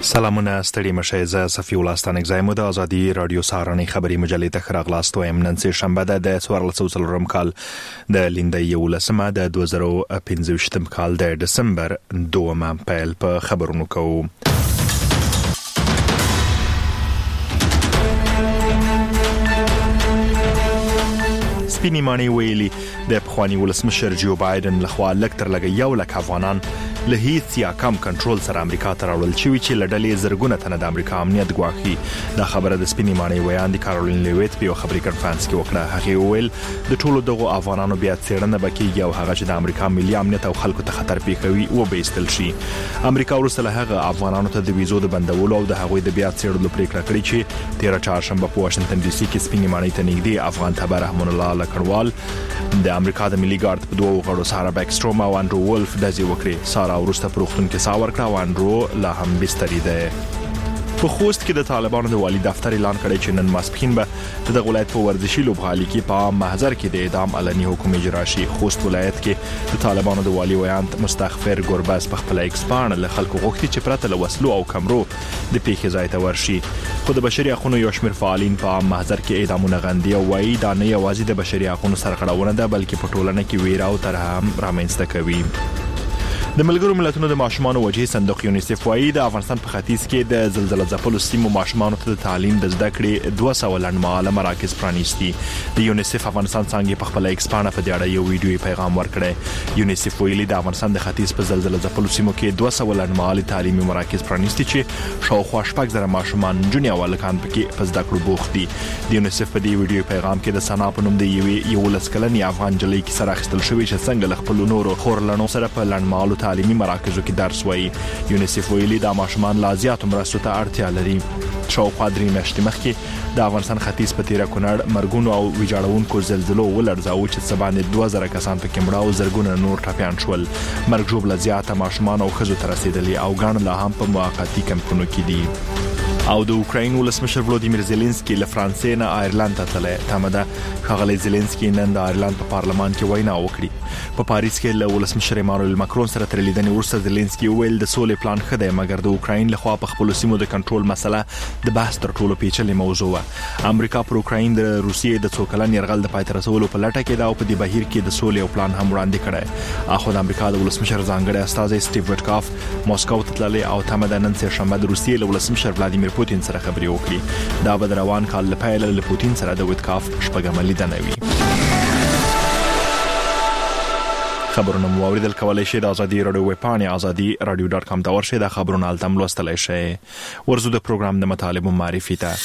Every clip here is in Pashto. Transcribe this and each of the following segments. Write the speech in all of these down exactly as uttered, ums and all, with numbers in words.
سلامونه ستړي مشه زه صفي الله ستانکزای مو د ازادي رادیو سهارنۍ خبري مجلې ته خراغلاستو یم نن سه شنبه ده د څوارلس سوه کال د لیندۍ یولسمه د دوه زره او پنځه ویشتم کال د دسمبر دومه پیل په خبرونو کوو. سپینی مانی ویلي د پخوانی ولسمشر جو بایدن لخوا لکتر لګ یو لک افغانان له هیڅ یا کم کنټرول سره امریکا ته راوړل شوی چې لړلې زرګونه تنه د امریکا امنیت ګواښي. دا خبره د سپینی مانی ویان د کارولین لیویت په خبري کانفرنس کې وکړه. هغه ویل د ټولو دغه افغانانو بیا څېړنه وکړي او هغه چې د امریکا ملي امنیت او خلکو ته خطر پیښوي او بیستل شي. امریکا ورسره هغه افغانانو ته د ویزو د بندولو او د هغوی د بیا څېړلو پریکړه کړې چې تیره چهارشنبه په واشنگټن ډي سي کې سپینی مانی ته نږدې افغان تبر رحمان الله لکړوال د امریکا د ملي ګارد په دوه غړو سارا بیکستروم او انډرو ولف د ځای وکړي. سارا ورسته پروختون کې ساور کړه او انډرو لا هم بستری ده. په خوست کې د طالبانو د والی دفتر اعلان کړی چې نن ماسپښین به د ولایت په ورزشي لوبغالي کې په محضر کې د اعدام علني حکم اجرا شي. خوست ولایت کې د طالبانو د والی ویانت مستغفر ګورباز په خپل ایکسپان له خلکو غوښتي چې پرته له وسلو او کمرو د پیښې ځای ته ورشي. خو د بشري حقوقو یو شمېر فعالین په محضر کې اعدامونه غندي او وايي دا نه یوازې د بشري حقوقو سرغړونه ده بلکې په ټولنه کې ویره او ترحم رامنځته کوي. د ملګرو ملتونو د ماشومان وجهي صندوق یونیسف وايي د افغانستان په ختیځ کې د زلزلې ځپلو سیمو ماشومان ته د تعلیم د زده کړې دوه سوه لنډمهاله مراکز پرانیستي. د یونیسف افغانستان څنګه په خپل ایکسپانه په دې اړه یو ویډیوي پیغام ورکړی. یونیسف ویلي د افغانستان د ختیځ په زلزلې ځپلو سیمو کې دوه سوه لنډمهاله تعلیمي مراکز پرانیستي چې شاوخوا شپږ زره ماشومان جونی او هلکان پکې په زده کړو بوخت دي. د یونیسف په دې ویډیوي پیغام کې د سنا په نوم د یوې یولس کلنې افغان جلۍ کې سره اخیستل شوی چې څنګه له خپل نورو خورلنو سره په لنډمهاله تعلیمي مراکزو کې درس وایي. یونیسف ویلي د ماشومان لا زیاتو مرستو ته اړتیا لري. شاوخوا درې میاشتې مخکې د افغانستان ختیځ په تیره کونړ مرګونو او ویجاړونکو زلزلو ولړزاوه چې څه باندې دوه زره کسان پکې مړه او زرګونه نور ټپیان شول. مرګ ژوبله زیاته ماشومان او ښځو ته رسېدلي او ګڼ لا هم په موقتي کمپونو کې دي. او د اوکراین ولسمشر ولودیمیر زيلنسکي له فرانسې نه آیرلند ته تللی. تمه ده ښاغلی زيلنسکي نن د آیرلند په پارلمان کې وینا وکړي. په پاریس کې له ولسمشر ایمانوئل ماکرون سره تر لیدنې وروسته زيلنسکي ویل د سولې پلان ښه دی مګر د اوکراین لخوا په خپل سیمو د کنټرول مسله د بحث تر ټولو پیچلې موضوع وه. امریکا پر اوکراین د روسیې د څو کلن یرغل د پای ته رسولو په لټه کې ده او په دې بهیر کې د سولې او پلان هم وړاندې کړی. اخو د امریکا د ولسمشر ځانګړی استازی سټیو وټکاف موسکو ته تللی او تمه ده نن سه شنبه د روسیې له ولسمشر ولادیمیر پوتین سره خبرې وکړي. دا به روان کال له پیل له پوتین سره د وټکاف شپږمه لیدنه وي. خبرونه مو اوریدل کولای شئ د ازادي رادیو ویب پاڼې ازادي رادیو ډاټ کام ته ورشئ. د خبرونو التم لوستلای شئ. ورزو د پروګرام د مطالب معرفي ته.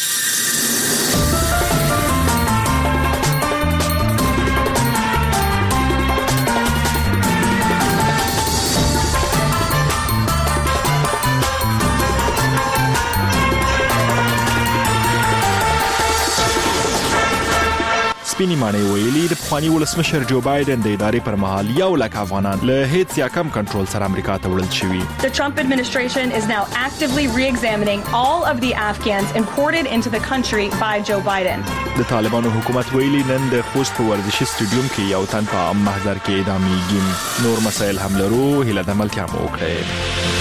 سپینی مانی ویلي د پخوانی ولسمشر جو بایدن د ادارې پر مهال یو لک افغانان له هیڅ یا کم کنټرول سره امریکا ته وړل شوي. The Trump administration is now actively re-examining all of the Afghans imported into the country by Joe Biden. د طالبانو حکومت ویلي نن د خوست په ورزشي سټیډیوم کې یو تن په محضر کې اعدامیږي. نور مسایل هم لرو. هیله د ملتیا مو وکړئ.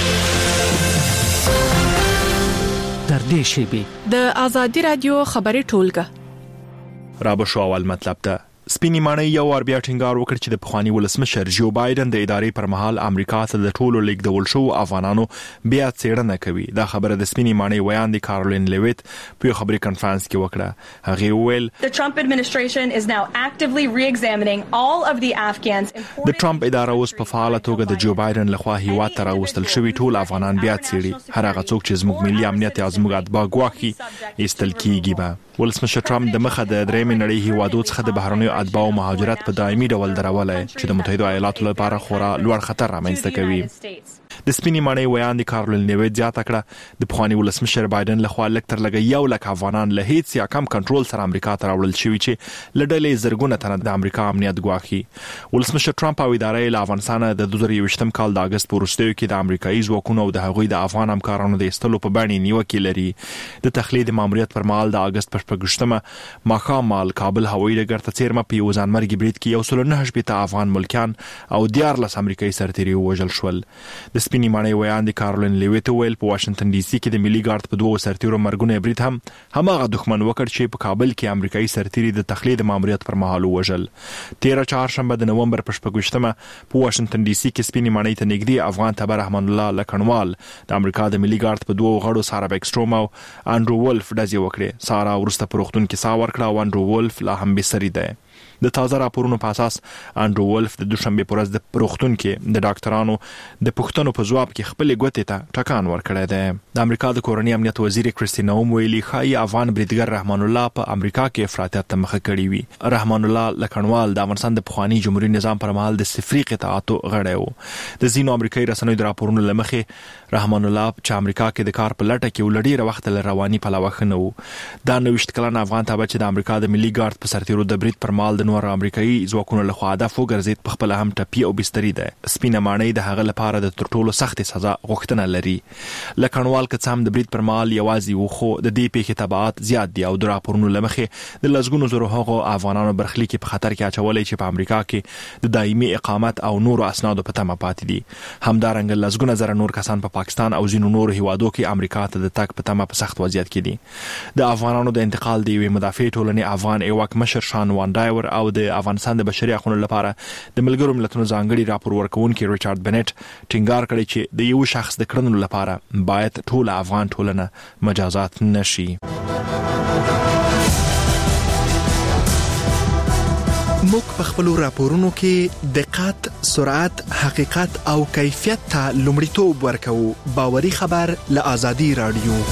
تر دې شیبې د ازادي رادیو خبري ټولګه رابه شو اول مطلب ته. سپینی مانی یو ور بیا ټینګار وکړ چې د پخوانی ولسمشر جو بایدن د ادارې پر مهال امریکا ته د ټولو لیږدول شو افغانانو بیا څېړنه کوي. دا خبره د سپینی مانی ویان د کارولین لیویت په خبري کانفرنس کې وکړه. هغه ویل The Trump administration is now actively re-examining all of the Afghans imported. د ټرمپ اداره اوس په فعاله توګه د جو بایدن لخوا هیواد ته راوستل شوی ټول افغانان بیا څېړي. هر هغه څوک چې زموږ ملي امنیت یا زموږ اتباع ګواښي ایستل کیږي. به ولسمشر ټرمپ د مخه د درېمې نړۍ هیوادو څخه د بهرنیو اتباع او مهاجرت په دایمي ډول درولای چې د متحده ایالاتو لپاره خورا لوړ خطر رامنځته کوي. د سپینی مانی ویان د کارولین لیویت زیاته کړه د پخوانی ولسمشر بایدن لخوا لکتر لګ یو لک افغانان له هیڅ یا کم کنټرول سره امریکا ته راوړل شوی چې لډلې زرګونه تنه د امریکا امنیت ګواښي. ولسمشر ټرمپ او ادارې له افغانستان د دوه زره یوویشتم کال د اگست په وروستیو کې د امریکایي ځواکونو او د هغوی د افغان همکارانو د ایستلو په بڼه نیوکه لري. د تخلید ماموریت پر مهال د اگست په شپږمه ماښام مال کابل هوایي ډګر ته څیرمه په یو ځانمرګي برید کې یو سل نه شپږ افغان ملکان او دیارلس امریکایي سرتیري وژل شول. د د سپینې ماڼۍ ویاند کارولین لیویت ویل په واشنگټن ډي سي کې د ملي ګارد په دوه سرتیرو مرګونه برید هم هماغه دښمن وکړ چې په کابل کې امریکایي سرتیري د تخلید ماموریت پر مهال وژل. تیره چهارشنبه د نومبر په شپږویشتمه په واشنگټن ډي سي کې سپینې ماڼۍ ته نږدې افغان تبر رحمان الله لکنوال د امریکا د ملي ګارد په دوه غړو سارا بیکسټروم او انډرو ولف ډزې وکړې. سارا ورسته په روغتون کې ساه ورکړه او انډرو ولف لا هم بستري دی. د تازه راپورونو په اساس انډرو ولف د دوشنبه پر ورځ د روغتون کې د ډاکټرانو د پوښتنو په ځواب کې خپل ګوتې ته ټکان ورکړی دی. د امریکا د کورنۍ امنیت وزیر کریستین نوم ویلي ښایي افغان بریدګر رحمان الله په امریکا کې افراطیت ته مخه کړې وي. رحمان الله لکنوال د افغانستان د پخوانی جمهوریت نظام پر مهال د صفري قطاعاتو غړی و. د ځینو امریکایي رسنیو د راپورونو لمخې رحمان الله چې امریکا کې د کار په لټه کې ولډي وخت له رواني پلوه خنو. دا نوښت کلن افغان تابع چې د امریکا د ملي ګارد په سرتیرو د برید پر مهال د نور امریکایي ځواکونو له خوا هدف وګرځید په خپل هم ټپي او بستري ده. سپینه ماڼۍ د هغه لپاره د تر ټولو سختې سزا غوښتنه لري. لکنوال که څه هم د برید پر مهال یوازې و خو د دې پیښې تبعات زیات دي او د راپورونو لمخې د لسګونو زرو هغو افغانانو برخلیک په خطر کې اچولې چې په امریکا کې د دایمي اقامت او نورو اسنادو په تمه پاتې دي. همدارنګه لسګونه زره نور کسان په پا پاکستان او ځینو نورو هیوادو کې امریکا ته د تګ په تمه په سخت وضعیت کې دي. د افغانانو د انتقال دی یوې مدافع ټولنې افغان ایواک مشر شان وان ډایور او د افغانستان د بشري حقوقو لپاره د ملګرو ملتونو ځانګړي راپور ورکونکي ریچارډ بنټ ټینګار کړی چې د یو شخص د کړنو لپاره باید ټول افغان ټولنه مجازات نشي. موږ په خپل راپورونو کې دقت، سرعت، حقیقت او کیفیت ته لومړیتوب ورکوو. باوري خبر له آزادي رادیو.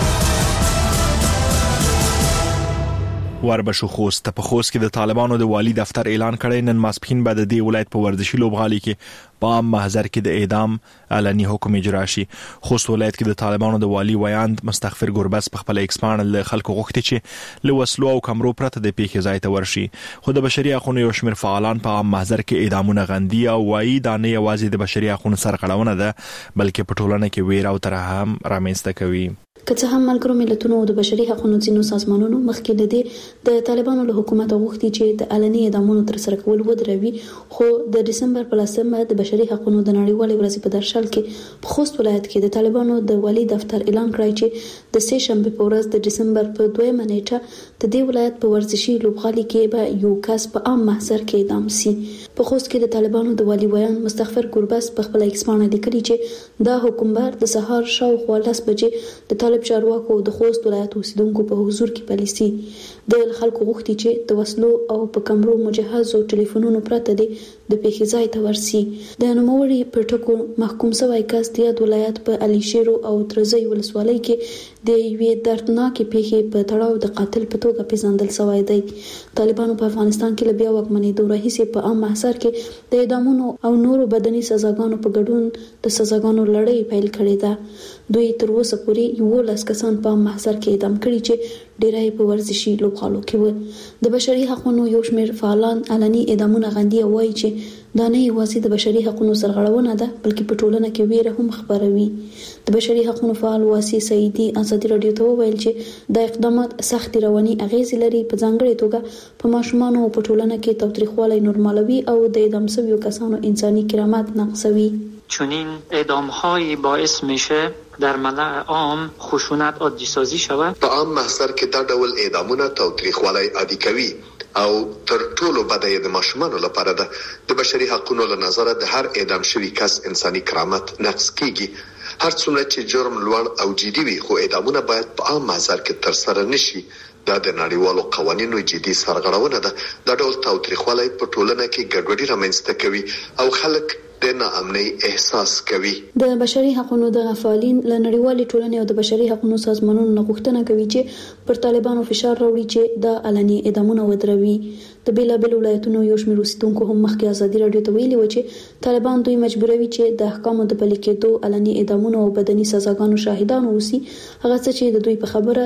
وربشو خوست په خوست کې د طالبانو د والی دفتر اعلان کړی نن ماسپښین بعد د دې ولایت په ورزشي لوبغالي کې په عام محضر کې د اعدام علني حکم اجرا شي. خوست ولایت کې د طالبانو د والی ویاند مستغفر ګربز په خپل ایکسپان له خلکو غوښتي چې له وسلو او کمرو پرته د پیښې ځای ته ورشي. خو د بشري حقوقو یو شمېر فعالان په عام محضر کې اعدامونه غندي او وایي دا نه یوازې د بشري حقوقو سرغړونه ده بلکې په ټولنه کې ویره او ترحم رامنځته کوي. که څه هم ملګرو ملتونو د بشري حقوقو ځینو سازمانونو مخکې د دې د طالبانو له حکومت غوښتي چې د علني اعدامونو تر سره کول ودروي، خو د دسمبر په لسمه د بشري حقوقو د نړیوالې ورځې په درشل کې په خوست ولایت کې د طالبانو د والی دفتر اعلان کړی چې د سه شنبه په ورځ د دسمبر په دویمه نیټه د دې ولایت په ورزشي لوبغالي کې به یو کس په عام محضر کې اعدام شي. په خوست کې د طالبانو د والی ویان مستغفر ګربز په خپل ایکسپان لیکلي چې دا حکومت د سهار شاوخوا لس بجې د طالب چارواکو د خوست ولایت اوسیدونکو په حضور کې پالیسي د خلکو غوښتي چې د وسلو او په کمرو مجهز او ټلیفونونو پرته دي د پیښې ځای ته ورسي. د نوموړي په ټکو محکوم شوی کس د یاد ولایت په علي شیرو او ترزی ولسوالۍ کې د یوې دردناکې پیښې په تړاو د قاتل په توګه پیژندل شوی دی. طالبانو په افغانستان کې له بیا واکمنېدو راهیسې په عام محضر کې د اعدامونو او نورو بدني سزاګانو په ګډون د سزاګانو لړۍ پیل کړې ده. دوی تر اوسه پورې یولس کسان په عام محضر کې اعدام کړي چې ډیری په ورزشي لوبغالو کې و. د بشري حقوقو یو شمېر فعالان علني اعدامونه غندي او وایي چې دا نه یوازې د بشري حقوقو سرغړونه ده بلکې په ټولنه کې ویره هم خپروي. د بشري حقوقو فعال واسی سعیدي آزادي رادیو ته وویل چې دا اقدامات سخت رواني اغیز لري، په ځانګړي توګه په ماشومانو په ټولنه کې تاوتریخوالی نورمالوي او د اعدام شویو کسانو انساني کرامت نقضوي. چنین اعدام‌هایی باعث میشه در ملأ عام خشونت عادی سازی شود. په عام محضر کې دا ډول اعدامونه تاوتریخوالی عادي کوي او تر ټولو بده یې د ماشومانو لپاره ده. د بشري حقوقو له نظره د هر اعدام شوي کس انساني کرامت نقض کیږي. هر څومره چې جرم لوړ او جدي وي خو اعدامونه باید په عام محضر کې تر سره نشي. دا د نړیوالو قوانینو جدي سرغړونه ده. دا ډول تاوتریخوالی په ټولنه کې ګډوډي رامنځته کوي او خلک د ناامنۍ احساس کوي. د بشري حقوقو د فعالین له نړیوالې ټولنې او د بشري حقوقو سازمانونو غوښتنه کوي چې پر طالبانو فشار راوړي چې د علني اعدامونه ودروي. د بیلابیل ولایتونو یو شمېر اوسیدونکو هم مخکې ازادي رادیو ته ویلي و چې طالبان دوی مجبوروي چې د احکامو د پلي کېدو، علني اعدامونو او بدني سزاګانو شاهدان اوسي، هغه څه چې د دوی په خبره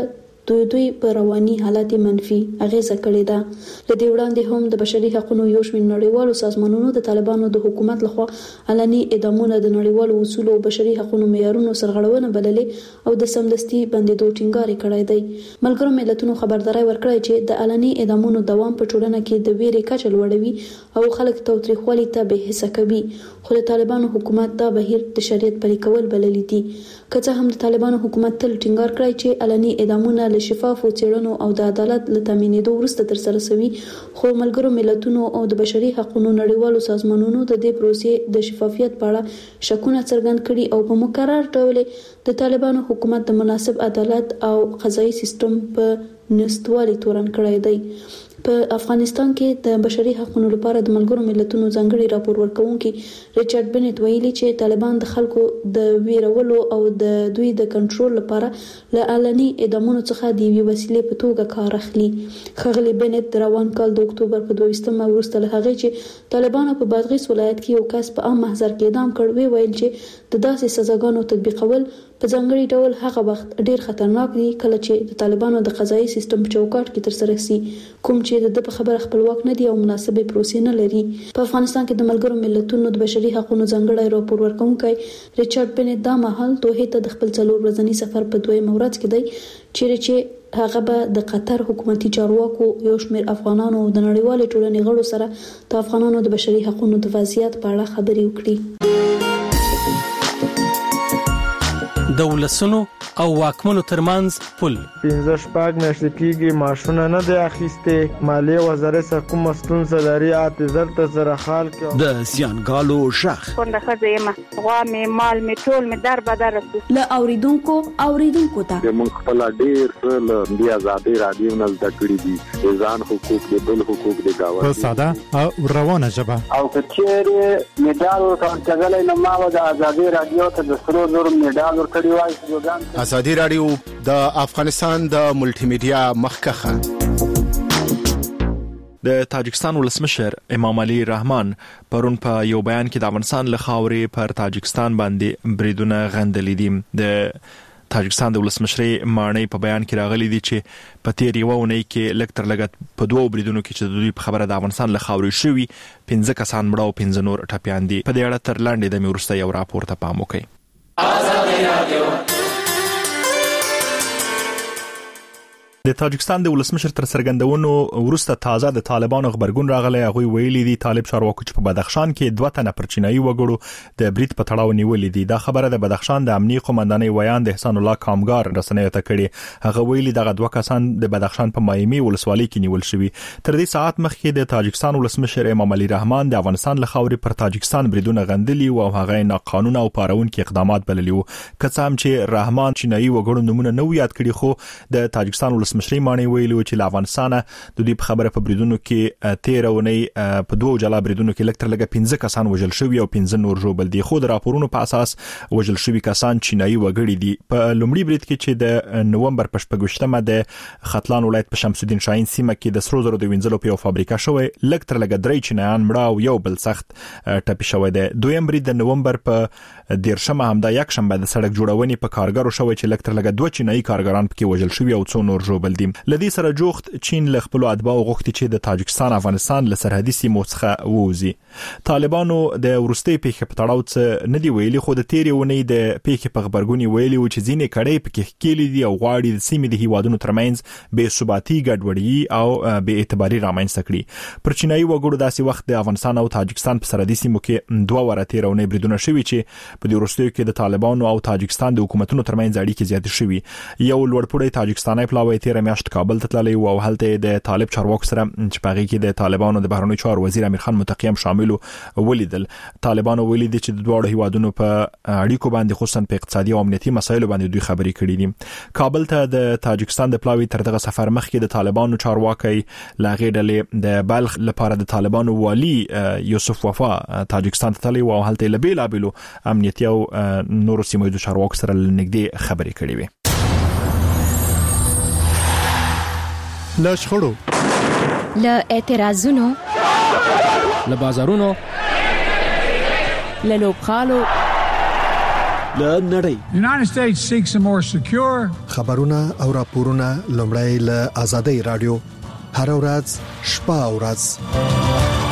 دوی دوی په رواني حالت منفي اغیزه کړې ده. لدې وړاندې هم د بشري حقوقو یو شمېر نړیوالو سازمانونو د طالبانو د حکومت لخوا علني اعدامونه د نړیوالو اصولو او بشري حقوقو معیارونو سرغړونه بللې او د سمدستي بندیدو ټینګار کړی دی. ملګرو ملتونو خبرداري ورکړې چې د علني اعدامونو دوام په ټولنه کې د ویرې کچه لوړوي او خلک تاوتریخوالي ته به حسه کوي. خو د طالبانو حکومت دا بهیر د شریعت پلي کول بللی دي. که څه هم د طالبانو حکومت تل ټینګار کړی چې علني اعدامونه له شفافو څېړنو او د عدالت له تامینېدو وروسته ترسره شوي، خو ملګرو ملتونو او د بشري حقوقو نړیوالو سازمانونو د دې پروسې د شفافیت په اړه شکونه څرګند کړي او په مکرر ډول د طالبانو حکومت د مناسب عدالت او قضایي سیستم په نشټوالي تورن کړی دی. په افغانستان کې د بشري حقوقو لپاره د ملګرو ملتونو ځانګړي راپور ورکونکي ریچارډ بنت ویلي چې طالبان د خلکو د ویرولو او د دوی د کنټرول لپاره له علني اعدامونو څخه د یوې وسیلې په توګه کار اخلي. ښاغلي بنت د روان کال د اکتوبر په دویشتمه وروسته له هغې چې طالبانو په بادغیس ولایت کې یو کس په عام محضر کې اعدام کړ، وی ویل چې د داسې سزاګانو تطبیقول په ځانګړي ډول هغه وخت ډیر خطرناک دي کله چې د طالبانو د قضایي سیستم په چوکاټ کې ترسره شي، کوم چې د په خبره خپلواک نه دي او مناسبه پروسې نه لري. په افغانستان کې د ملګرو ملتونو د بشري حقوقو ځانګړي راپور ورکونکي ریچارډ بنت دا مهال دوه ته د خپل څلور ورځنی سفر په دویم ورځ کې دی چیرې چې هغه به د قطر حکومتي چارواکو یو شمېر افغانانو او د نړیوالې ټولنې غړو سره د افغانانو د بشري حقوقو د وضعیت په اړه خبرې وکړي. د ولسونو او واکمنو ترمنځ پل پنځه شپږ میاشتې کېږي ماشونه نه دی اخیستې، مالیې وزارت سره کومه ستونزه لري، اته زر ته سره خال کې د زیانګالو شخ څنګه ښځه یم غوا مې مال مې ټول مې در بدر له اوریدونکو اوریدونکو ته موږ خپل ډیر څه له دې آزادۍ رادیو نه زده کړي دي، ځان حقوق دي بل حقوق دي گاوه په ساده او روانه ژبه. او کچېره میډال ورکړل نو ما د آزادۍ رادیو ته د سرو زرو میډال ورکړی. ازادي رادیو د افغانستان د ملټي میډیا مخکخه. د تاجکستان ولسمشر امام علي رحمان پرون په یو بیان کې د افغانستان له خاورې پر تاجکستان باندې بریدونه غندلي دي. د تاجکستان د ولسمشرۍ مانۍ په بیان کې راغلي دي چې په تیر یو اونۍ کې لږ تر لږه په دوه بریدونو کې چې د دوی په خبره د افغانستان له خاورې شوي پنځه کسان مړه او پنځه نور ټپیان دي. په دې اړه تر لاندې د مې وروسته یو راپور ته پام وکړئ. د تاجکستان د ولسمشر تر څرګندونو وروسته تازه د طالبانو خبرګون راغلی. هغه ویلي دي طالب چارواکو چې په بدخشان کې دوه تنه پر چینایي وګړو د برید په تړاو نیولې دي. دا خبره د بدخشان د امنیي قومندانۍ ویان د احسان الله کامګار رسنیو ته کړي. هغه ویلي دغه دوه کسان د بدخشان په مایمي ولسوالۍ کې نیول شوي. تر دې ساعت مخکې د تاجکستان ولسمشر امام علي رحمان د افغانستان له خاورې پر تاجکستان بریدونه غندلي او هغه ناقانونه او پارونکي اقدامات بللي وو. که څه هم چې رحمان چینایي وګړو نمونه نو یاد کړي، خو د تاجکستان مشري مانی ویلو چې له افغانستان د دې په خبره په بریدونو کې تیر اونۍ په دوه جلا بریدونو کې لکټر لګه پنځه کسان وژل شوی او پنځه نور ژوبل دي. خو د راپورونو په اساس وژل شوی کسان چینایي وګړي دي. په لومړي برید کې چې د نومبر په شپږمه د ختلان ولایت په شمس الدین شاهین سیمه کې د سرو زرو د وینځلو په یو فابریکه شوی لکټر لګه درې چینایان مړه او یو بل سخت ټپي شوی دی. دویم برید د نومبر په دیرشمه همدا یک شنبه د سړک جوړونې په کارګرو شوی چې لکټر لګه دوه چینایي کارګران پکې وژل شوی او څو نور ژوبل دي. لدې سره جوخت چین له خپل اتباعو غوښتي چې د تاجکستان افغانستان له سرحدي سیمو څخه ووځي. طالبانو د ورستۍ پیښې په تړاو څه نه دی ویلي، خو د تیرې اونۍ د پیښې په خبرګون ویلي و چې ځینې کړۍ پکې ښکېلې دي او غواړي د سیمې د هیوادونو ترمنځ بې ثباتي ګډوډي او بې اعتباري رامنځته کړي. پر چینایي وګړو داسې وخت د افغانستان او تاجکستان په سرحدي سیمو کې دوه واره تیره اونۍ بریدونه شوي چې په دې وروستیو کې د طالبانو او تاجکستان د حکومتونو ترمنځ اړیکې زیاتې شوي. یو لوړپوړی تاجکستاني پلاوی تیره میاشت کابل ته تللی او هلته د طالب چارواکو سره چې په هغه کې د طالبانو د بهرنیو چارو وزیر امیر خان متقی هم شامل ولیدل. طالبانو ویلي دي چې د دوه هیوادونو په اړیکو باندې خصوصا په اقتصادي او امنیتي مسایلو باندې دوی خبرې کړې دي. کابل ته د تاجکستان د پلاوی تر دغه سفر مخکې د طالبانو چارواکي لاغې ډلې د بلخ لپاره د طالبانو والی یوسف وفا تاجکستان ته تللی او هلته لبیل ابلو امنیتي او نورو سیمو د چارواکو سره لنګدي خبرې کړې وي. له شخړو، له اعتراضونو، له بازارونو، له لوبخالو، لنړۍ United States seeks a more secure خبرونه او راپورونه لومړی له آزادۍ رادیو هر ورځ شپه او ورځ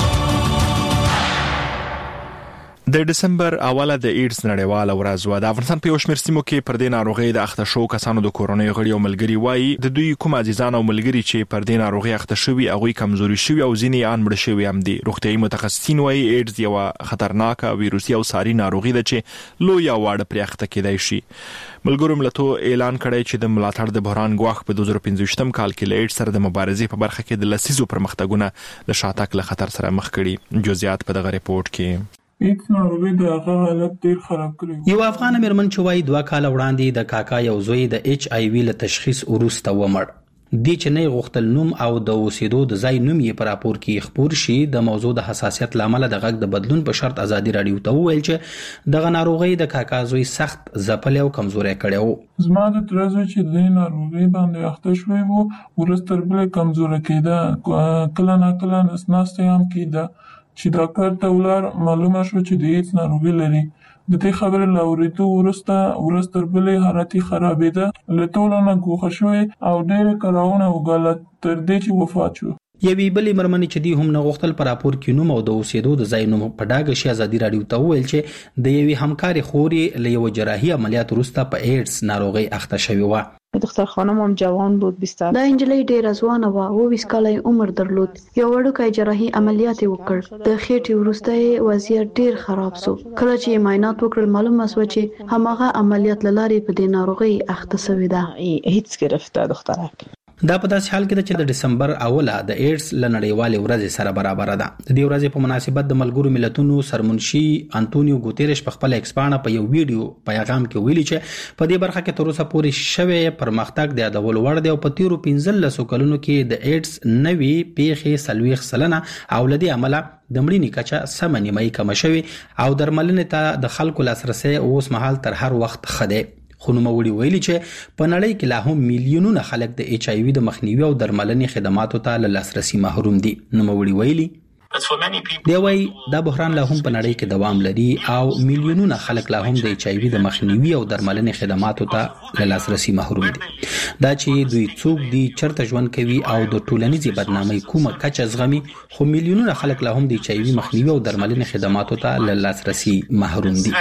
د دسمبر اوله د ایډز نړیواله ورځ و. د افغانستان په یو شمېر سیمو کې پر دې ناروغي د اخته شو کسانو د کورونې غړي او ملګري وایي د دوی کوم عزیزان او ملګري چې پر دې ناروغي اخته شوي هغه کمزوري شوي او ځینې ان مړ شوي هم دي. روغتيایي متخصصین وایي ایډز یو خطرناک ویروسي او ساري ناروغي ده چې لوی او واړه پرې اخته کېدای شي. ملګرو ملتونو اعلان کړی چې د ملاتړ د بحران ګواښ په دوه زره پنځه کال کې له ایډز سره د مبارزې په برخه کې د لسیزو پرمختګونه د شاتګ له خطر سره مخ کړي. جزئیات په دغه ریپورت کې. ایډز ناروغي د هغه حالت ډیر خراب کړی. یو افغان مېرمن چې وایي دوه کال وړاندې د کاکا یو زوی د ایچ آی وی له تشخیص وروسته ومړ. د چنې غوښتل نوم او د اوسېدو د ځای نوم یې پر راپور کې خبر شي. د موضوع د حساسیت لامل د غږ د بدلون په شرط ازادي رادیو ته وویل چې دغه ناروغي د کاکا زوی سخت ځپل او کمزوري کړي وو. زما د ترځو چې د ناروغي باندې اخته شوی وو ورستر بل کمزوري کېده کله نه کله نسناسته هم کېده چې ډاکټر ته ولر معلومه شو چې د ایډز ناروغي لري. د دې خبرې لاورېدو وروسته ورستر بلې حالتي خرابېده له ټولو نه ګوښه شوې او ډېرې کړاوونه وګاله تر دې چې وفات شو. یوې بلې مېرمنې چې دی هم نه غوښتل په راپور کې نوم او د اوسېدو د ځای نوم په ډاګه شي ازادي رادیو ته وویل چې د یوې همکارې خورې له یو جراحي عملیات وروسته په ایډز ناروغي اخته شوې وه. دختر خانم هم جوان بود بیست دا انجلۍ ډېره ځوانه وه او اووه کاله عمر درلود. یو وړوکی جراحي عملیات یې وکړ. د خېټې وروسته یې وضعیت ډېر خراب شو. کله چې یې معاینات وکړل معلومه شوه چې هماغه عملیات له لارې په دې ناروغۍ اخته شوې ده. هیڅ گرفته دخترک. دا په داسې حال کې ده چې د دسمبر اوله د ایډز له نړیوالې ورځې سره برابر ده. د دې ورځې په مناسبت د ملګرو ملتونو سرمنشي انټونیو ګوتيرش په خپل ایکسپانه په یو ویډیو پیغام کې ویلي چې په دې برخه کې تر اوسه پورې شوی پرمختګ د یادولو وړ دی او په تیرو پنځلسو کلونو کې د ایډز نوي پیښې سلويخ سلنه او لدی عمله د مړینې کچه سم نیمایي کم شوی او درملنې ته د خلکو لاسرسي اوس مهال تر هر وخت خده. خو نوموړي ویلي چې په نړۍ کې لا هم میلیونونه خلک د ایچ آی وی د مخنیوي او درملنې خدماتو ته له لاسرسي محروم دي. نوموړي ویلي دی وایي دا بحران لا هم په نړۍ کې دوام لري او میلیونونه خلک لا هم د ایچ آی وی د مخنیوي او درملنې خدماتو ته له لاسرسي محروم دي. دا چې دوی څوک دي چرته ژوند کوي او د ټولنیزې بدنامۍ کومه کچه زغمي خو میلیونونه خلک لا هم د ایچ آی وی مخنیوي او درملنې خدماتو ته له لاسرسي محروم دي.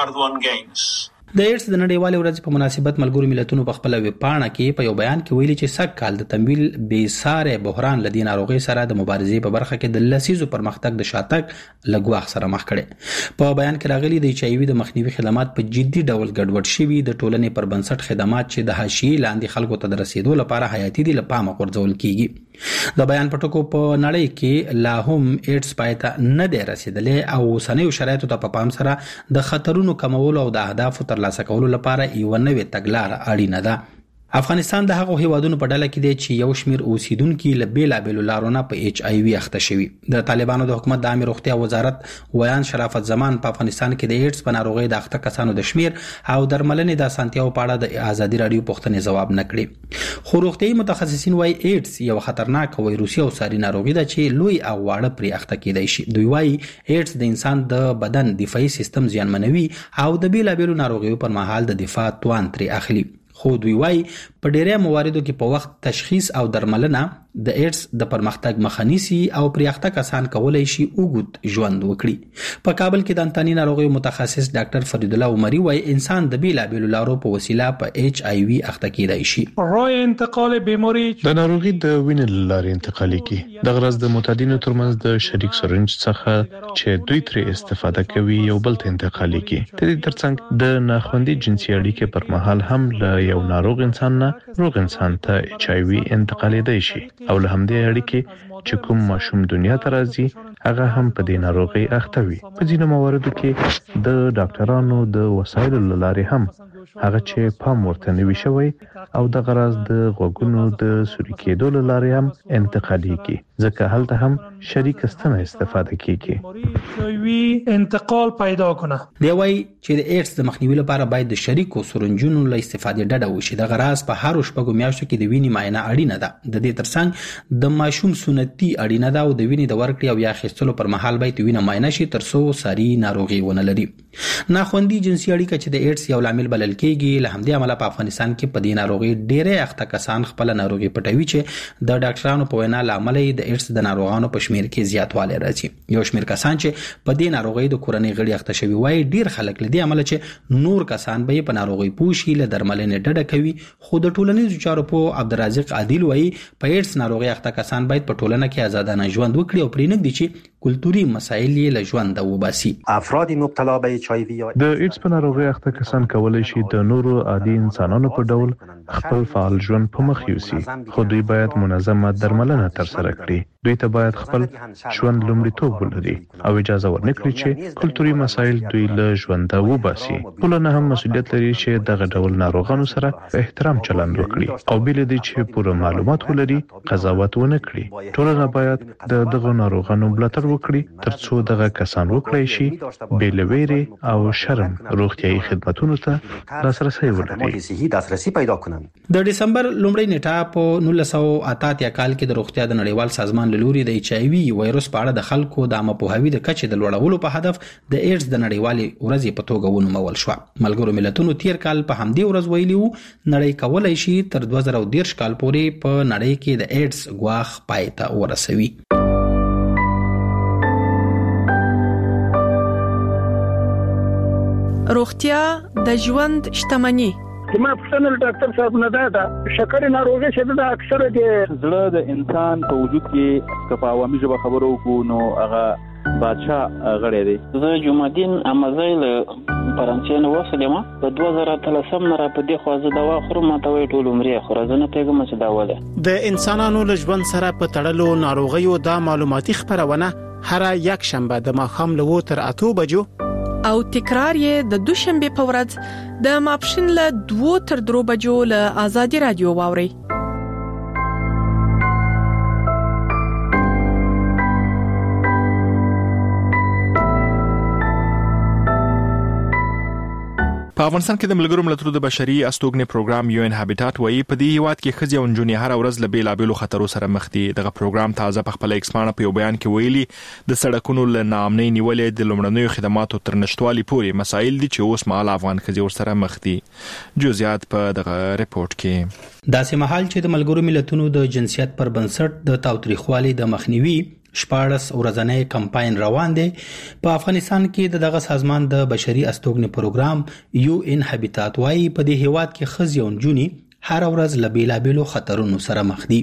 د ایډز د نړیوالې ورځې په مناسبت ملګرو ملتونو په خپل ویبپاڼه کې په یو بیان کې ویلي چې سږ کال د تمویل بې ساري بحران لدی ناروغي سره د مبارزې په برخه کې د لسیزو پرمختګ د شاتګ لګواخ سره مخ کړي. په بیان کې راغلي د ایچ آی وی د مخنیوي خدمات په جدي ډول ګډوډ شوي د ټولنې پر بنسټ خدمات چې د حاشیې لاندې خلکو ته د رسیدو لپاره حیاتي دي لپاره غورځول کیږي. د بیان په ټکو په نړۍ کې لا هم ایډز پایته نه دی رسیدلې او اوسنیو شرایطو ته په پام سره د خطرونو کمولو او د اهدافو ترلاسه کولو لپاره یو نوې تګلاره اړینه ده. افغانستان د هغو هیوادونو په ډله کې دی چې یو شمیر اوسیدونکو له بیلابېلو لارو نه په ایچ آی وی اخته شوي. د طالبانو د حکومت د عامه روغتیا وزارت ویان شرافت زمان په افغانستان کې د ایډز په ناروغۍ د اخته کسانو د شمیر او درملنې د اسانتیاو په اړه د آزادي رادیو پوښتنې ځواب نه کړي. خو روغتيایي متخصصین وايي ایډز یو خطرناک ویروسي او ساري ناروغي ده چې لوی او واړه پرې اخته کېدای شي. دوی وايي ایډز د انسان د بدن دفاعي سیستم زیانمنوي او د بیلابېلو ناروغیو پر مهال د دفاع توان ترې اخلي. خو دوی وايي په ډېرې مواردو کې په وخت تشخیص او درملنه د ایډز د پرمختګ مخه نیسي او پرېخته کسان کولای شي اوږد ژوند وکړي. په کابل کې د انتاني ناروغیو متخصص ډاکټر فرید الله عمري وايي انسان د بیلابېلو لارو په وسیله په ایچ آی وی اخته کېدای شي. رای انتقال بیماری د ناروغي د وینې لارې انتقالي کی د غرض د متعدینو ترمنځ د شریک سرنج څخه چې دوی ترې استفاده کوي یو بل ته انتقالي کی. د دې ترڅنګ د ناخوندي جنسي اړیکې پر مهال هم له یو ناروغ انسان نه روغ انسان ته ایچ آی وی انتقالېدای شي او له همدې اړیکې چې کوم ماشوم دنیا ته راځي هغه هم په دې ناروغي اخته وي. په ځینو مواردو کې د ډاکټرانو د وسایلو لارې هم هغه چې پام ورته نوي شوی او د غراز د غوګونو د سوري کېدو لارې هم انتقاليږي ځکه هلته هم شریک ستنه استفاده کیږي انتقال پیدا کنه. دی وايي چې د ایډز د مخنیوي لپاره باید د شریکو سرنجونو له استفادې ډډه وشي. د غراز په هر شپږو میاشتو کې د وینې معاینه اړینه ده. د دې ترڅنګ د ماشوم سنتي اړینه ده او د وینې د ورکړې او یا اخیستلو پر مهال باید وینه معاینه شي ترڅو ساري ناروغي ونه لري. ناخوندي جنسي اړیکه چې د ایډز یو لامل بلل کېږي، له همدې امله په افغانستان کې په دې ناروغي ډېرې اخته کسان خپل ناروغي پټوي چې د ډاکټرانو په وینا لامل د ایډز د ناروغانو په شمیر کې زیاتوالی راځي. یو شمیر کسان چې په دې ناروغي د کورنۍ غړي اخته شوي وای، ډېر خلک له دې امله چې نور کسان به په ناروغي پوښي له درملنې ډډه کوي. خو د ټولنیزو چارو په عبدالرزاق عادل وای، په ایډز ناروغي اخته کسان باید په ټولنه کې آزادانه ژوند وکړي او پرې نږدې چې کلتوري مسایل یې له ژونده وباسي. افراد مبتلا به ایچ آی وی د ایډز په ناروغي اخته کسان کولای شي د نورو عادي انسانانو په ډول خپل فعال ژوند په مخ یوسي، خو دوی باید منظمه درملنه ترسره کړي. دوی ته باید خپل ژوند لومړیتوب ولري او اجازه ورنکړي چې کلتوري مسایل دوی له ژونده وباسي. ټولنه هم مسؤلیت لري چې دغه ډول ناروغانو سره په احترام چلند وکړي او بل دې چې پوره معلومات ولري قضاوت ونه کړي. ټولنه باید د دغه ناروغانو ملاتړ وکړي ترڅو دغه کسان وکړي شي بې له ویرې او شرم روغتیايي خدماتو ته لاسرسي ولري. د دسمبر لومړۍ نیټه په نولس سوه اته اتیا کال کې د روغتیا د نړیوال سازمان له لوري د ایچ آی وی وایرس په اړه د خلکو د عامه پوهاوي د کچې د لوړولو په هدف د ایډز د نړیوالې ورځې په توګه ونومول شوه. ملګرو ملتونو تیر کال په همدې ورځ ویلي وو نړۍ کولای شي تر دوه زره دېرش کال پورې په نړۍ کې د ایډز ګواښ پای ته ورسوي. روغتیا د ژوند شتمني. ما پښتنل ډاکټر صاحب نه دا شکر ناروغي چې د اکثره د زړه د انسان په وجود کې کپا عوامي ژبه خبرو کو نو هغه بادشاہ غړی دی. زه جمعدین امازیل فرانسې نو وسلم په دوه زره اتلسم نه را په دې خوازه دوا خورم ته وی ټول عمرې خورزنه پیغام چې دا وله د انسانانو له ژوند سره په تړلو ناروغیو د معلوماتي خبرونه هر یک شنبه د ماښام له تر اتو بجو او تکرار یې د دوشنبه په ورځ د ماپښین له دوه تر درو بجو له آزادي رادیو واوري. په افغانستان کې د ملګرو ملتونو د بشري استوګنې پروګرام یو ان هابیټات وایي په دې هیواد کې ښځې او نجونې هر ورځ له بیلابېلو خطرو سره مخ دي. دغه پروګرام تازه په خپل ایکسپانه په یو بیان کې ویلي د سړکونو له ناامنۍ نیولې د لومړنیو خدماتو تر نشټوالي پورې مسایل دي چې اوس مهال افغان ښځې ورسره مخ دي. جزئیات په دغه ریپورت کې. داسې مهال چې د ملګرو ملتونو د جنسیت پر بنسټ د تاوتریخوالي د مخنیوي شپاړس ورځنی کمپاین روان دی، په افغانستان کې دغه سازمان د بشري استوګنې پروګرام یو ان هابیټات وايي په دې هیواد کې ښځې او نجونې هر ورځ له بیلابېلو خطرونو سره مخ دي.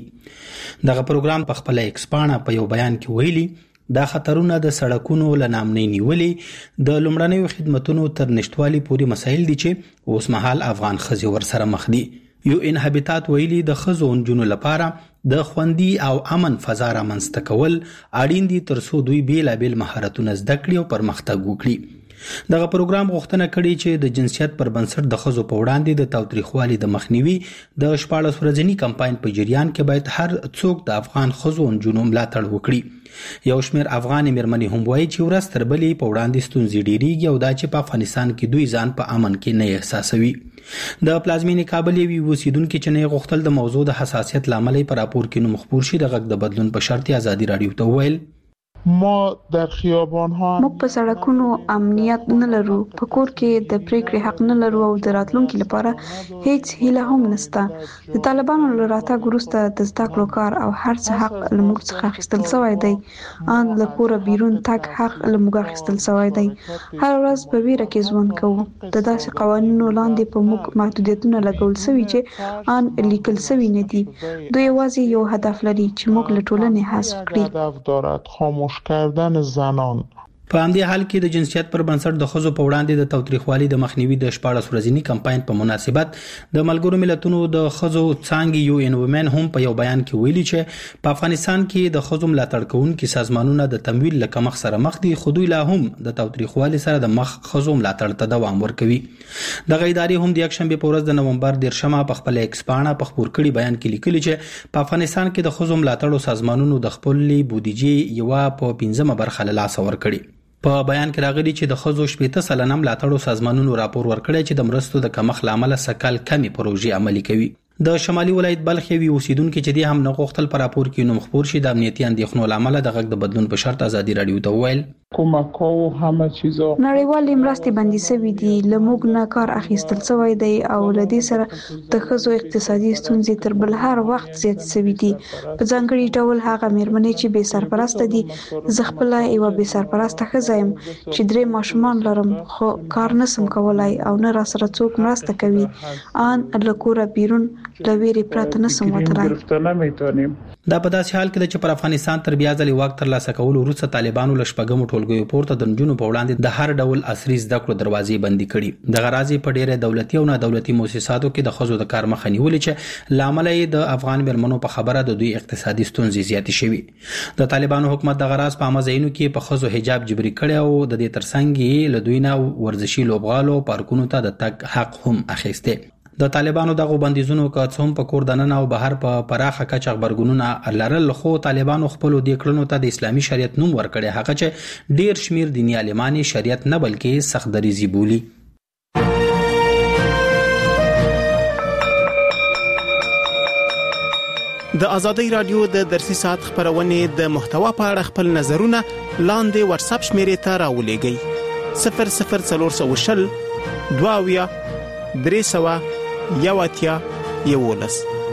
دغه پروګرام په خپل ایکسپانه په یو بیان کې ویلي دا خطرونه د سړکونو له ناامنۍ نیولې د لومړنیو خدماتو تر نشټوالي پورې مسایل دي چې اوس مهال افغان ښځې ورسره مخ دي. یو ان هابیټات ویلي د ښځو او نجونو لپاره د خوندي او امن فضا رامنځته کول اړین دي ترڅو دوی بیلابېل مهارتونه زده کړي او پرمختګ وکړي. دغه پروګرام غوښتنه کړې چې د جنسیت پر بنسټ د ښځو په وړاندې د تاوتریخوالي د مخنیوي د شپاړس ورځني کمپاین په جریان کې باید هر څوک د افغان ښځو او نجونو ملاتړ وکړي. یو شمېر افغان مېرمنې هم وایي چې ورځ تر بلې په وړاندې ستونزې ډېرېږي او دا چې په افغانستان کې دوی ځان په امن کې نه احساسوي. د پلازمینې کابل یوې اوسیدونکې چې نه غوښتل د موضوع د حساسیت لامل په راپور کې نوم خپور شي د غږ د بدلون په شرط آزادي رادیو ته وویل ما در خیابان ها موږ په سړکونو امنیت نه لرو، په کور کې د پریکړې حق نه لرو او د راتلونکي لپاره هیڅ هیله هم نشته. د طالبانو له راتګ وروسته د زده کړو کار او هر څه حق له موږ څخه اخیستل شوی دی. ان له کوره بیرون تګ حق له موږ اخیستل شوی دی. هر ورځ په ویره کې ژوند کوو. د داسې قوانینو لاندې په موږ محدودیتونه لګول شوي چې ان لیکل شوي نه دي. دوی یوازې یو هدف لري چې موږ له ټولنې حذف کړي. هدف دارد خاموش کردن زنان. په همدې حال کې د جنسیت پر بنسټ د ښځو په وړاندې د تاوتریخوالي د مخنیوي د شپاړس ورځني کمپاین په مناسبت د ملګرو ملتونو د ښځو څانګې یو ان وومن هم په یو بیان کې ویلي چې په افغانستان کې د ښځو ملاتړ کوونکي سازمانونه د تمویل له کمښت سره مخ دي، خو دوی لا هم د تاوتریخوالي سره د مخ ښځو ملاتړ ته دوام ورکوي. دغه ادارې هم د یکشنبه په ورځ د نومبر دیرشمه په خپل ایکس پاڼه په خپور کړي بیان کې لیکلي چې په افغانستان کې د ښځو ملاتړ سازمانونو د خپلې بودیجې یو په پنځمه برخه له لاسه ورکړي. په بیان کې راغلي چې د ښځو شپږ سلنه ملاتړ سازمانونو راپور ورکړی چې د مرستو د کمښت لامل سکهال کمی پروژې عملي کوي. د شمالي ولایت بلخ یو اوسیدونکو چې د هم نه غوښتل پر راپور کې نوم خبر شي د امنیتي اندېښنو لامل د غږ د بدلون په شرط ازادي رادیو ته ویل کومکو همه چیزو نړیوالې مرستې بندي شوې دي، لموږ نه کار اخیستل شوی دی او لدې سره د ښځو اقتصادي ستونزې تر بل هر وخت زیات شوې دي. په ځانګړي ډول هغه مېرمنې چې بې سرپرسته دي. زه خپل یو بې سرپرسته ښځه یم چې درې ماشومان لرم، خو کار نسم کولای او نه را سره څوک مرسته کوي. ان له کوره بیرون لویری پراته نسم وتلای. دا په داسې حال کې چې پر افغانستان تر بیا ځلې واک ترلاسه کول وروسته طالبانو له شپږمو ټولګیو پورته د نجونو په وړاندې د هر ډول عصري زده کړو دروازې بندي کړي. د غرازي په ډیره دولتي او نه دولتي مؤسساتو کې د ښځو د کار مخه نیولې چې لامل یې د افغان مېرمنو په خبره د دوی اقتصادي ستونزې زیاتې شوي. د طالبانو حکومت د غراز په مزینو کې په ښځو حجاب جبري کړي او د دې ترڅنګ یې له دوی نه ورزشي لوبغالو پارکونو ته د تګ حق هم اخیسته. د طالبانو دغه بندیزونو که څوم په کور دننه او بهر په پراخه کچه خبرګونونه لرل، خو طالبانو خپل د کړنو ته د اسلامي شریعت نوم ورکړي، هغه چې ډیر شمیر دیني عالمان شریعت نه بلکې سخت دریزي بولي. د ازادي رادیو د درسي ساعت خبرونه د محتوا په اړه خپل نظرونه لاندې واتس اپ شمیرې ته راولېږئ صفر صفر څلور شل دواویا درې سوه یو اتیا یولس.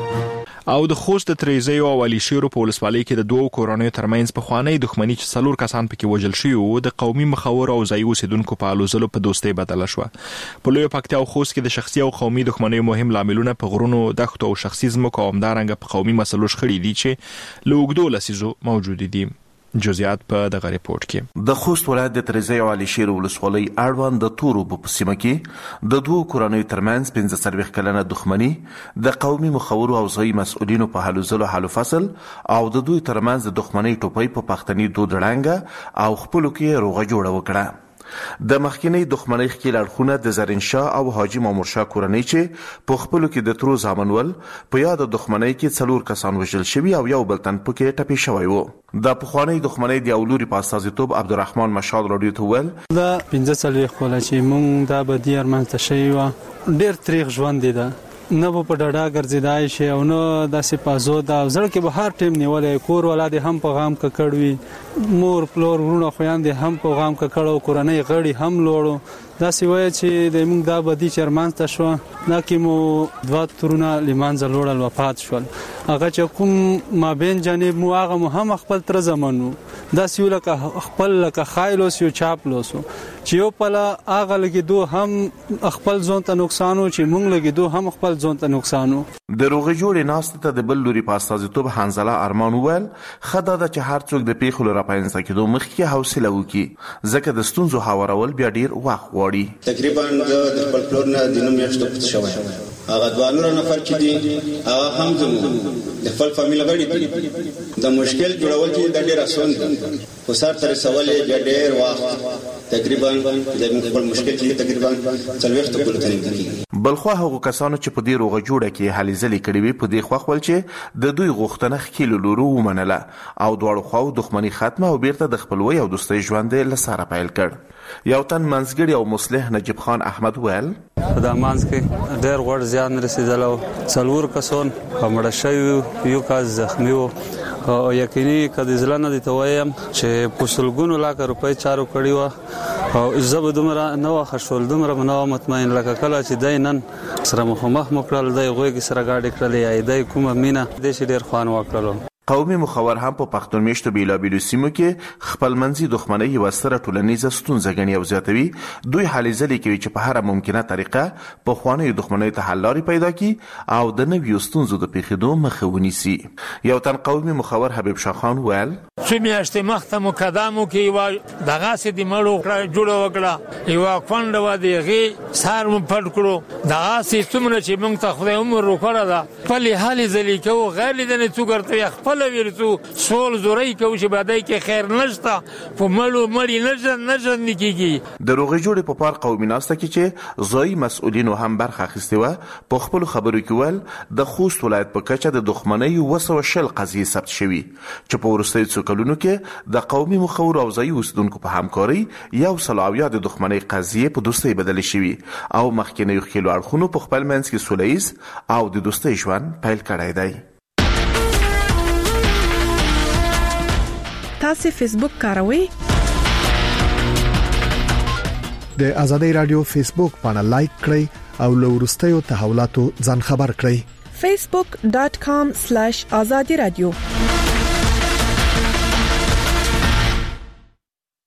او د خوست تریزیو او علي شیرو په ولسوالۍ کې د دوو کورنیو ترمنځ په خوانی دښمنۍ چې څلور کسان پکې وژل شوي وو د قومي مخور او ځایي اوسیدونکو په الوزلو په دوستۍ بدله شوه. په لوی پکتیا او خوست کې د شخصي او قومي دښمنۍ مهم لاملونه په غرونو دښتو او شخصي ځمکو او همدارنګه په قومي مسلو شخړې دي چې له اوږدو لسیزو موجود دي. جزئیات په دغه ریپورت کې. د خوست ولایت د تریزی او علي شیر ولسوالۍ اړوند د تورو په سیمه کې د دوه کورنیو ترمنځ پنځه څلوېښت کلنه دښمنۍ د قومي مخورو او ځایي مسؤلینو په هلو ځلو حل فصل او د دوی ترمنځ د دښمنۍ ټوپۍ په پښتني دود رنګه او خپلو کې روغه جوړه وکړه. د مخکینی دښمنۍ ښکیل اړخونه د زرین شاه او حاجی مامور شاه کورنۍ چې په خپلو کې د ترو زامنول په یاد دښمنۍ کې څلور کسان وژل شوي او یو بل تن پکې ټپي شوی وو. د پخوانی دښمنۍ د اولوري په استازیتوب عبدالرحمن مشال رادیو ته ویل دا پنځه څلوېښت کاله چې مونږ دا بدي ارمانځته شوي وه، ډېر تریخ ژوند دی. ده نه به په ډډه ګرځېدای شي او نه داسې پازو ده. زړه کې به هر ټیم نیولی، کور والا دې هم په غام ککړ وي، مور پلور ورونه خویندې هم په غام ککړ او کورنۍ غړي هم لوړو. داسې وایي چې د موږ دا بدي چې ارمانځته شوه، دا کې مو دوه ترونه له منځه لوړل وفات شول. هغه چې کوم مابین جانب مو هغه مو هم خپل تر زمن وو، داسې یو لکه خپل لکه خایل اوس یو چاپلوس وو چې یو پله هغه لګېدو هم خپل ځان ته نقصان و چې موږ لګېدو هم خپل ځان ته نقصان و. د روغې جوړې ناستې ته د بل لوري په استازیتوب حنظله ارمان وویل ښه دا ده چې هر څوک د پیښو له راپینځته کېدو مخکې حوصله وکړي، ځکه د ستونزو هوارول بیا ډېر وخت غواړي. تقریبا د خپل پلور نه د نوم میاشتو پټ شوی، هغه دوه نور نفر چې دي هغه هم زموږ د خپل فامیل غړي دي. د مشکل جوړول چې د ډېر اسان دي، خو سر تر سوال یې ډېر وخت تقریبا د خپل مشکل چې تقریبا څلوېښت کلو ته نږدې. بلخوا هغو کسانو چې په دې روغه جوړه کې هلې ځلې کړې وي په دې خوښ ول چې د دوی غوښتنه ښکیلو لورو ومنله او دواړو خواو دښمني ختمه او بیرته د خپلوۍ او دوستۍ ژوند له سره پیل کړ. یو تن منځګړی او مصلح نجیب خان احمد ویل په دا منځ کې ډېر غوړ زیان رسېدلی و، څلور کسان مړه شوي، یو کس زخمي و. او یقیني که د زړه نه درته وایم چې په سلګونو لاکه روپۍ چارو کړي وه او زه به دومره نه وه ښه شول، دومره به نه وه مطمئن لکه کله چې دی نن سره مخامخ مو کړل، دی غوږې سره ګاډې کړلې یا دی کومه مینه دی چې ډېر خوند وکړلو. قومي مخور هم په پښتون میشتو بیلابیلو سیمو کې خپل منځي دښمنۍ یو ستره ټولنیزه ستونزه ګڼي او زیاتوي. دوی هلې ځلې کوي چې په هر ممکنه طریقه په خوانیو دښمنۍ ته حل لارې پیدا کړي او د نویو ستونزو د پیښېدو مخه ونیسي. یو تن قومي مخور حبیب شاه خان ویل څو میاشتې مخته مقدمو کې یو دغه سي د مړو جوړ وکړه یو کونډه و دیغه سار مو پټ کړو دغه سي څومره چې موږ ته خدای عمر وکړه دا په لحاظ ځلې کو غیر دنه څو ګرځي خپل ورته سول زوري کو چې بدای کې خیر نشته په مړو مړی نه نه نه کیږي. د روغې جوړې په پار قومي ناسته کې چې ځای مسؤلینو هم برخه اخیستې و په خپل خبرو کې ول د خوست ولایت په کچه د دښمنۍ وسو شل قضیې ثبت شوي چې په ورستۍ څو کلونو کې د قومي مخور او ځای اوسیدونکو په همکاري یو سلاویا د دښمنۍ قضیې په دوستۍ بدل شوي او مخکینی خلو اړخونو په خپل منځ کې سولهیز او د دوستۍ ژوند پیل کړی دی. تاسو فیسبوک کاروئ؟ د آزادۍ رادیو فیسبوک باندې لایک کړئ او له وروستیو تحولاتو ځان خبر کړئ. facebook dot com slash azadi radio